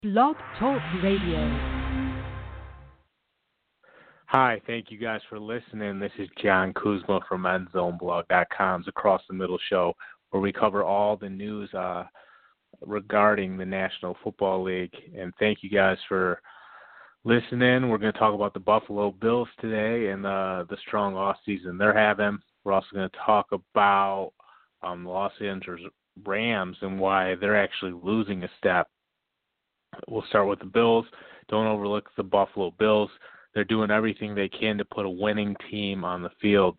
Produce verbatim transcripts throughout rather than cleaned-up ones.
Blog Talk Radio. Hi, thank you guys for listening. This is John Kuzma from Endzone Blog dot com's Across the Middle show, where we cover all the news uh, regarding the National Football League. And thank you guys for listening. We're going to talk about the Buffalo Bills today and uh, the strong offseason they're having. We're also going to talk about um, the Los Angeles Rams and why they're actually losing a step. We'll start with the Bills. Don't overlook the Buffalo Bills. They're doing everything they can to put a winning team on the field.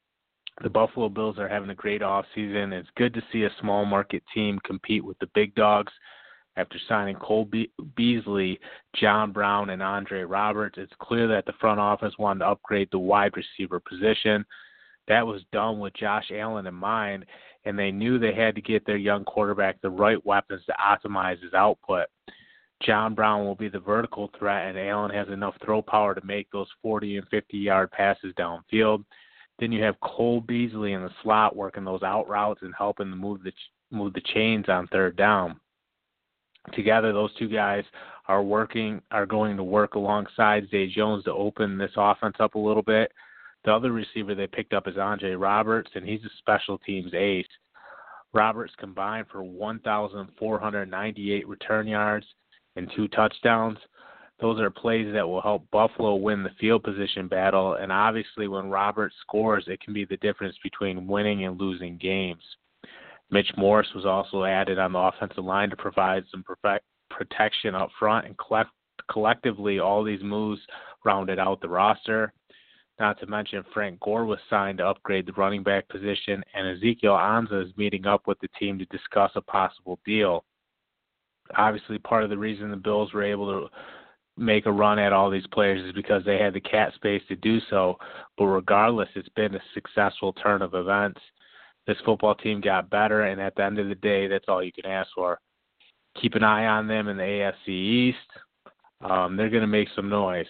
The Buffalo Bills are having a great offseason. It's good to see a small market team compete with the big dogs. After signing Cole Be- Beasley, John Brown, and Andre Roberts, it's clear that the front office wanted to upgrade the wide receiver position. That was done with Josh Allen in mind, and they knew they had to get their young quarterback the right weapons to optimize his output. John Brown will be the vertical threat, and Allen has enough throw power to make those forty and fifty-yard passes downfield. Then you have Cole Beasley in the slot working those out routes and helping to move the move the chains on third down. Together, those two guys are working are going to work alongside Zay Jones to open this offense up a little bit. The other receiver they picked up is Andre Roberts, and he's a special teams ace. Roberts combined for one thousand four hundred ninety-eight return yards and two touchdowns. Those are plays that will help Buffalo win the field position battle, and obviously when Roberts scores, it can be the difference between winning and losing games. Mitch Morse was also added on the offensive line to provide some perfect protection up front, and collect, collectively all these moves rounded out the roster. Not to mention Frank Gore was signed to upgrade the running back position, and Ezekiel Ansah is meeting up with the team to discuss a possible deal. Obviously, part of the reason the Bills were able to make a run at all these players is because they had the cap space to do so. But regardless, it's been a successful turn of events. This football team got better, and at the end of the day, that's all you can ask for. Keep an eye on them in the A F C East. Um, they're going to make some noise.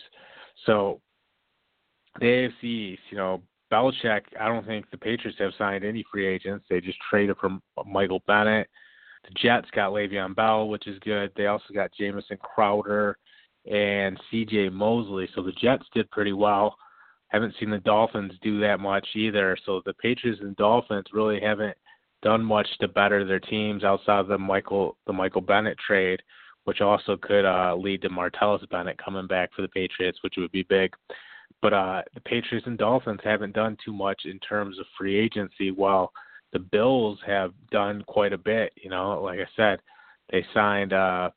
So the A F C East, you know, Belichick, I don't think the Patriots have signed any free agents. They just traded for Michael Bennett. The Jets got Le'Veon Bell, which is good. They also got Jamison Crowder and C J Mosley. So the Jets did pretty well. Haven't seen the Dolphins do that much either. So the Patriots and Dolphins really haven't done much to better their teams outside of the Michael the Michael Bennett trade, which also could uh, lead to Martellus Bennett coming back for the Patriots, which would be big. But uh, the Patriots and Dolphins haven't done too much in terms of free agency, while the Bills have done quite a bit. You know, like I said, they signed uh,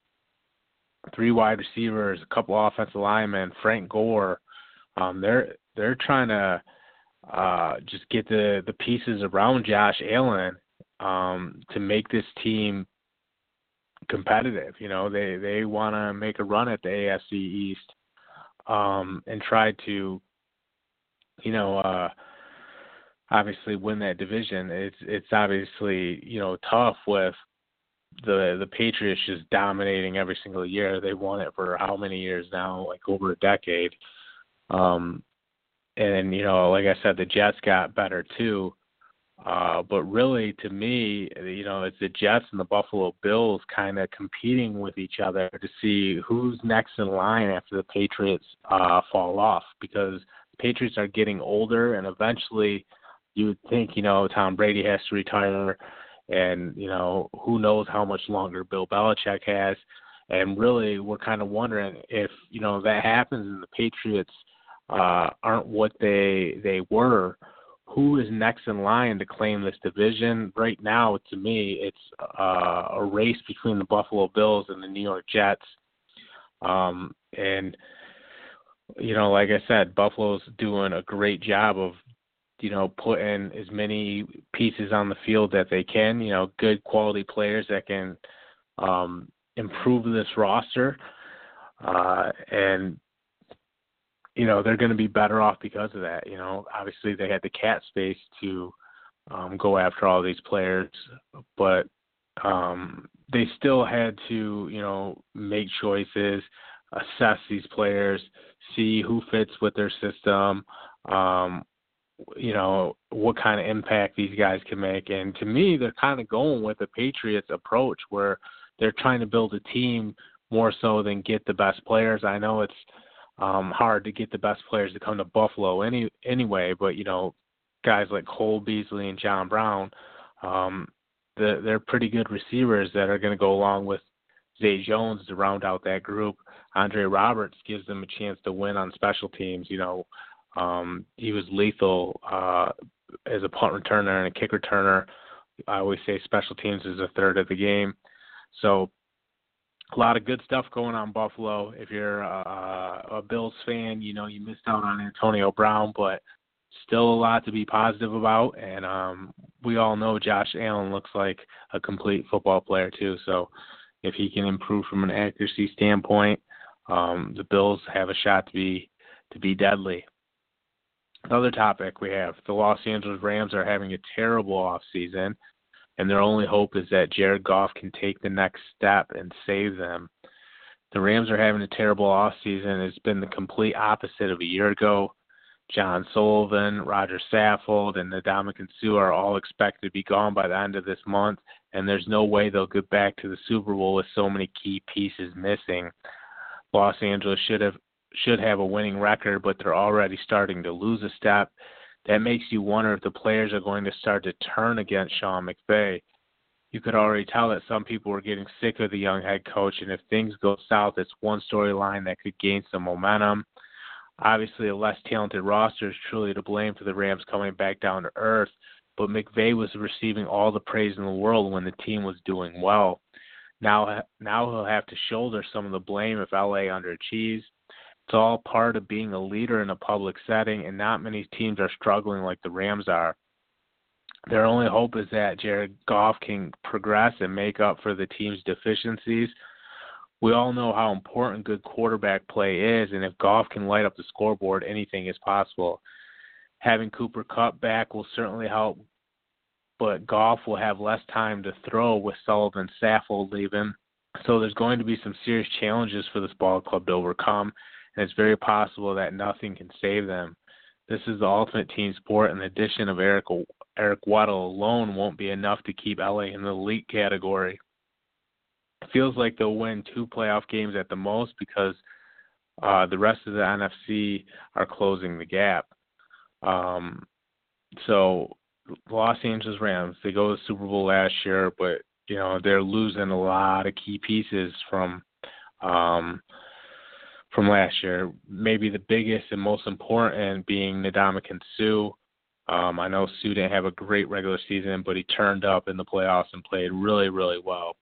three wide receivers, a couple offensive linemen, Frank Gore. Um, they're they're trying to uh, just get the, the pieces around Josh Allen um, to make this team competitive. You know, they they want to make a run at the A F C East um, and try to, you know. Uh, obviously win that division. It's it's obviously, you know, tough with the the Patriots just dominating every single year. They've won it for how many years now? Like over a decade. Um, and, you know, like I said, the Jets got better too. Uh, but really, to me, you know, it's the Jets and the Buffalo Bills kind of competing with each other to see who's next in line after the Patriots uh, fall off, because the Patriots are getting older, and eventually – you would think, you know, Tom Brady has to retire, and, you know, who knows how much longer Bill Belichick has. And really, we're kind of wondering if, you know, that happens and the Patriots uh, aren't what they they were, who is next in line to claim this division? Right now, to me, it's uh, a race between the Buffalo Bills and the New York Jets. Um, and, you know, like I said, Buffalo's doing a great job of, you know, putting as many pieces on the field that they can, you know, good quality players that can um, improve this roster. Uh, and, you know, they're going to be better off because of that. You know, obviously they had the cap space to um, go after all these players, but um, they still had to, you know, make choices, assess these players, see who fits with their system, um, you know, what kind of impact these guys can make. And to me, they're kind of going with the Patriots approach where they're trying to build a team more so than get the best players. I know it's um, hard to get the best players to come to Buffalo any anyway, but, you know, guys like Cole Beasley and John Brown, um, the, they're pretty good receivers that are going to go along with Zay Jones to round out that group. Andre Roberts gives them a chance to win on special teams. You know, um, he was lethal uh, as a punt returner and a kick returner. I always say special teams is a third of the game. So a lot of good stuff going on in Buffalo. If you're uh, a Bills fan, you know, you missed out on Antonio Brown, but still a lot to be positive about. And um, we all know Josh Allen looks like a complete football player too. So if he can improve from an accuracy standpoint, um, the Bills have a shot to be to be deadly. Another topic we have, the Los Angeles Rams are having a terrible offseason, and their only hope is that Jared Goff can take the next step and save them. The Rams are having a terrible offseason. It's been the complete opposite of a year ago. John Sullivan, Roger Saffold, and Ndamukong Suh are all expected to be gone by the end of this month, and there's no way they'll get back to the Super Bowl with so many key pieces missing. Los Angeles should have should have a winning record, but they're already starting to lose a step. That makes you wonder if the players are going to start to turn against Sean McVay. You could already tell that some people were getting sick of the young head coach, and if things go south, it's one storyline that could gain some momentum. Obviously, a less talented roster is truly to blame for the Rams coming back down to earth, but McVay was receiving all the praise in the world when the team was doing well. Now, now he'll have to shoulder some of the blame if L A underachieves. It's all part of being a leader in a public setting, and not many teams are struggling like the Rams are. Their only hope is that Jared Goff can progress and make up for the team's deficiencies. We all know how important good quarterback play is, and if Goff can light up the scoreboard, anything is possible. Having Cooper Kupp back will certainly help, but Goff will have less time to throw with Sullivan and Saffold leaving. So there's going to be some serious challenges for this ball club to overcome, and it's very possible that nothing can save them. This is the ultimate team sport, and the addition of Eric Eric Weddle alone won't be enough to keep L A in the elite category. It feels like they'll win two playoff games at the most because uh, the rest of the N F C are closing the gap. Um, so Los Angeles Rams, they go to the Super Bowl last year, but you know they're losing a lot of key pieces from um, from last year. Maybe the biggest and most important being Ndamukong Suh. Um, I know Suh didn't have a great regular season, but he turned up in the playoffs and played really, really well.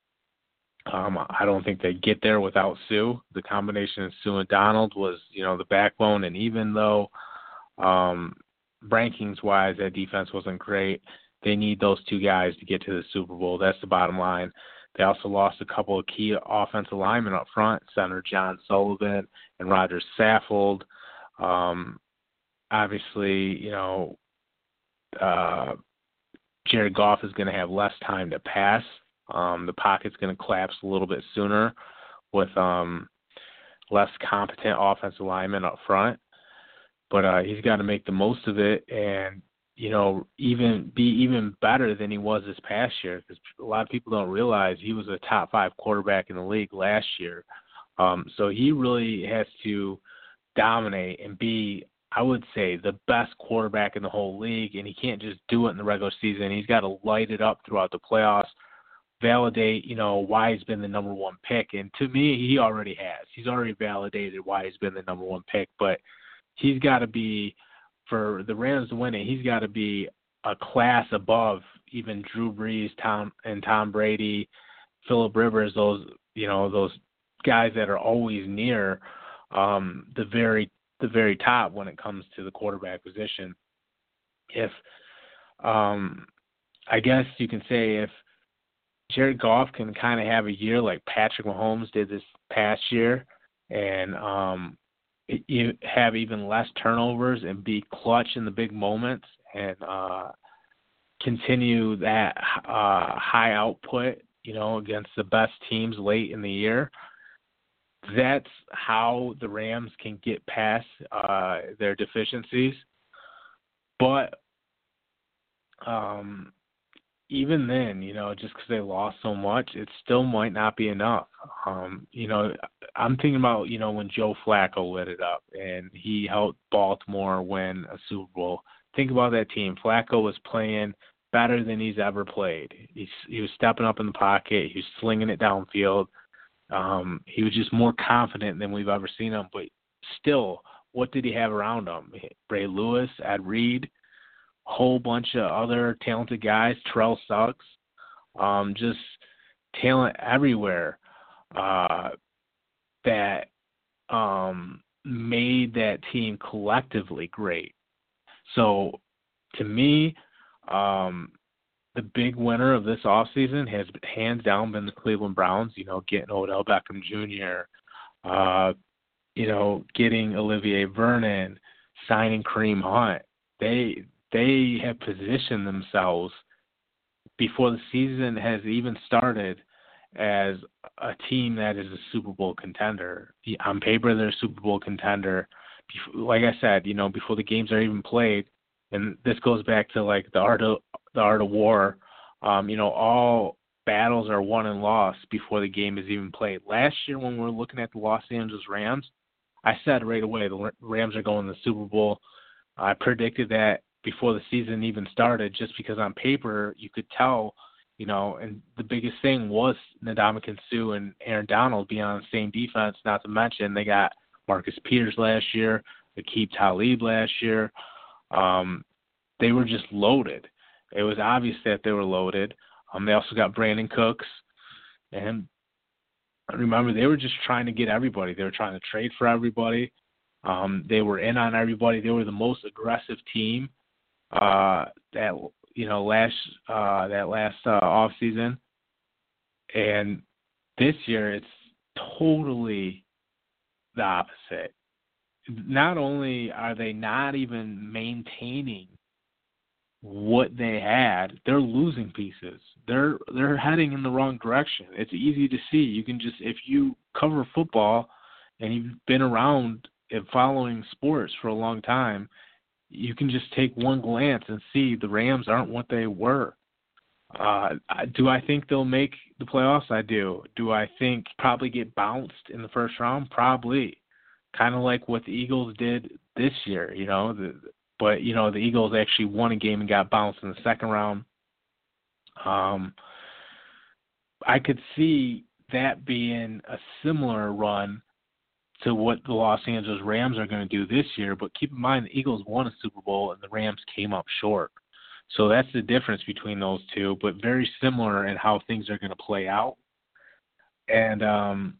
Um, I don't think they get there without Suh. The combination of Suh and Donald was, you know, the backbone. And even though um, rankings-wise that defense wasn't great, they need those two guys to get to the Super Bowl. That's the bottom line. They also lost a couple of key offensive linemen up front, center John Sullivan and Roger Saffold. Um, obviously, you know, uh, Jared Goff is going to have less time to pass. Um, the pocket's going to collapse a little bit sooner with um, less competent offensive linemen up front. But uh, he's got to make the most of it and, you know, even be even better than he was this past year, because a lot of people don't realize he was a top five quarterback in the league last year. Um, so he really has to dominate and be, I would say, the best quarterback in the whole league, and he can't just do it in the regular season. He's got to light it up throughout the playoffs, validate, you know, why he's been the number one pick. And to me, he already has. He's already validated why he's been the number one pick, but he's got to be, for the Rams to win it, he's got to be a class above even Drew Brees, Tom and Tom Brady, Phillip Rivers, those, you know, those guys that are always near um, the very the very top when it comes to the quarterback position. If um, I guess you can say if Jared Goff can kind of have a year like Patrick Mahomes did this past year, and um, you have even less turnovers and be clutch in the big moments and uh, continue that uh, high output, you know, against the best teams late in the year, that's how the Rams can get past uh, their deficiencies. But, um, even then, you know, just because they lost so much, it still might not be enough. Um, you know, I'm thinking about, you know, when Joe Flacco lit it up and he helped Baltimore win a Super Bowl. Think about that team. Flacco was playing better than he's ever played. He's, he was stepping up in the pocket. He was slinging it downfield. Um, he was just more confident than we've ever seen him. But still, what did he have around him? Ray Lewis, Ed Reed, whole bunch of other talented guys, Terrell Suggs, um, just talent everywhere uh, that um, made that team collectively great. So to me, um, the big winner of this offseason has hands down been the Cleveland Browns, you know, getting Odell Beckham Junior, uh, you know, getting Olivier Vernon, signing Kareem Hunt. They they have positioned themselves before the season has even started as a team that is a Super Bowl contender. On paper, they're a Super Bowl contender. Like I said, you know, before the games are even played, and this goes back to like the art of the art of war. Um, you know, all battles are won and lost before the game is even played. Last year, when we were looking at the Los Angeles Rams, I said right away the Rams are going to the Super Bowl. I predicted that before the season even started, just because on paper you could tell, you know, and the biggest thing was Ndamukong Suh and Aaron Donald being on the same defense, not to mention they got Marcus Peters last year, Aqib Talib last year. Um, they were just loaded. It was obvious that they were loaded. Um, they also got Brandon Cooks. And remember, they were just trying to get everybody. They were trying to trade for everybody. Um, they were in on everybody. They were the most aggressive team uh, that you know last uh, that last uh, off season. And this year, it's totally the opposite. Not only are they not even maintaining what they had, they're losing pieces. They're they're heading in the wrong direction. It's easy to see. You can just, if you cover football and you've been around and following sports for a long time, you can just take one glance and see the Rams aren't what they were. Uh, do I think they'll make the playoffs? I do. Do I think probably get bounced in the first round? Probably. Kind of like what the Eagles did this year, you know. The, but, you know, the Eagles actually won a game and got bounced in the second round. Um, I could see that being a similar run to what the Los Angeles Rams are going to do this year. But keep in mind, the Eagles won a Super Bowl and the Rams came up short. So that's the difference between those two, but very similar in how things are going to play out. And, um,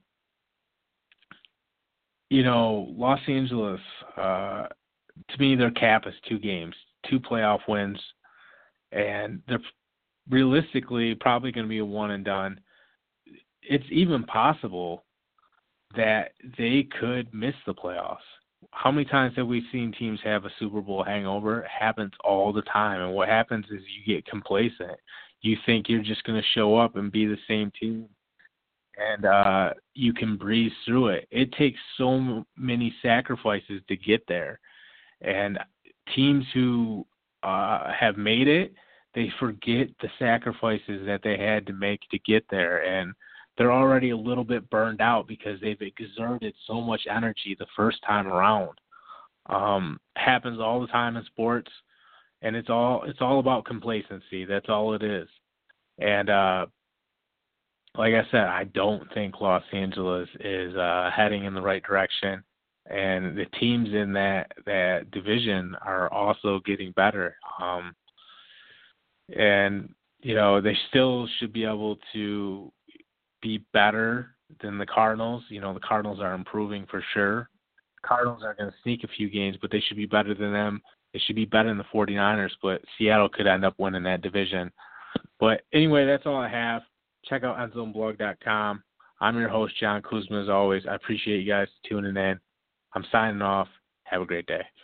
you know, Los Angeles, uh, to me, their cap is two games, two playoff wins, and they're realistically probably going to be a one and done. It's even possible that they could miss the playoffs. How many times have we seen teams have a Super Bowl hangover? It happens all the time. And what happens is you get complacent. You think you're just going to show up and be the same team, and uh, you can breeze through it. It takes so many sacrifices to get there. And teams who uh, have made it, they forget the sacrifices that they had to make to get there. And they're already a little bit burned out because they've exerted so much energy the first time around. Um, happens all the time in sports, and it's all it's all about complacency. That's all it is. And uh, like I said, I don't think Los Angeles is uh, heading in the right direction. And the teams in that, that division are also getting better. Um, and, you know, they still should be able to be better than the Cardinals. You know, the Cardinals are improving for sure. The Cardinals are going to sneak a few games, but they should be better than them. They should be better than the 49ers, but Seattle could end up winning that division. But anyway, that's all I have. Check out endzone blog dot com. I'm your host, John Kuzma, as always. I appreciate you guys tuning in. I'm signing off. Have a great day.